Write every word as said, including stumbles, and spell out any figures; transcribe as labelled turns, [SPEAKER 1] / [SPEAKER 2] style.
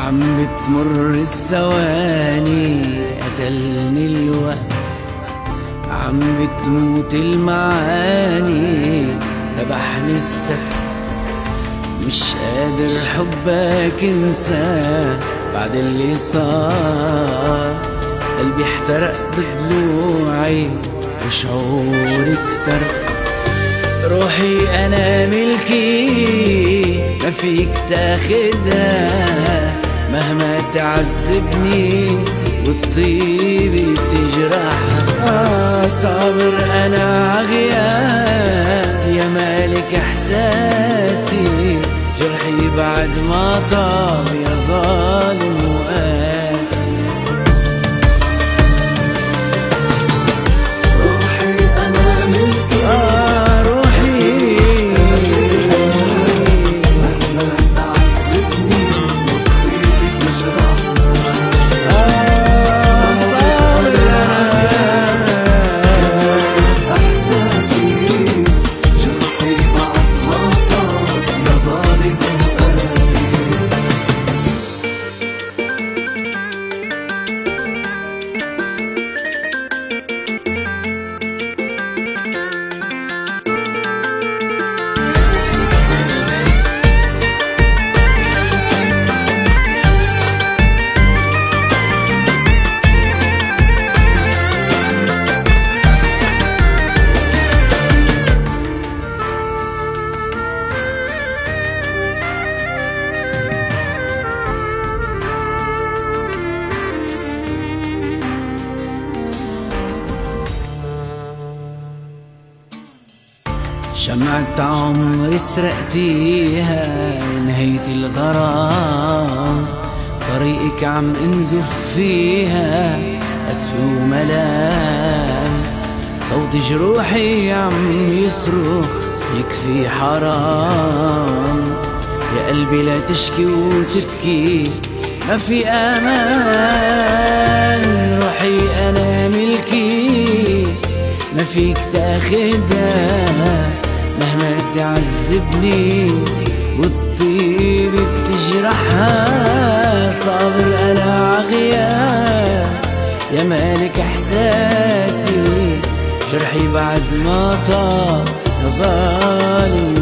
[SPEAKER 1] عم بتمر الثواني قتلني الوقت، عم بتموت المعاني ذبحني السكت. مش قادر حبك انساه بعد اللي صار، قلبي احترق بضلوعي وشعوري كسر. روحي انا ملكي ما فيك تاخدها، مهما تعذبني والطيب بتجرحها. آه صابر انا عغياب يا مالك احساسي، جرحي بعد ما طاب يا ظالم وقاسي.
[SPEAKER 2] روحي انا ملكي
[SPEAKER 1] آه روحي
[SPEAKER 2] مهما تعذبني وطيبك مجرحها.
[SPEAKER 1] آه صابر انا
[SPEAKER 2] احساسي جرحي بعد ما طاب يا ظالم وقاسي.
[SPEAKER 1] شمعة عمري سرقتيها، نهيت الغرام طريقك عم انزف فيها أسفي وملام. صوت جروحي عم يصرخ يكفي حرام، يا قلبي لا تشكي وتبكي ما في امان. روحي انا ملكي ما فيك تاخدها، مهما تعذبني والطيب بتجرحها. صابر انا عغياب يا مالك احساسي، جرحي بعد ما طاب يا ظالم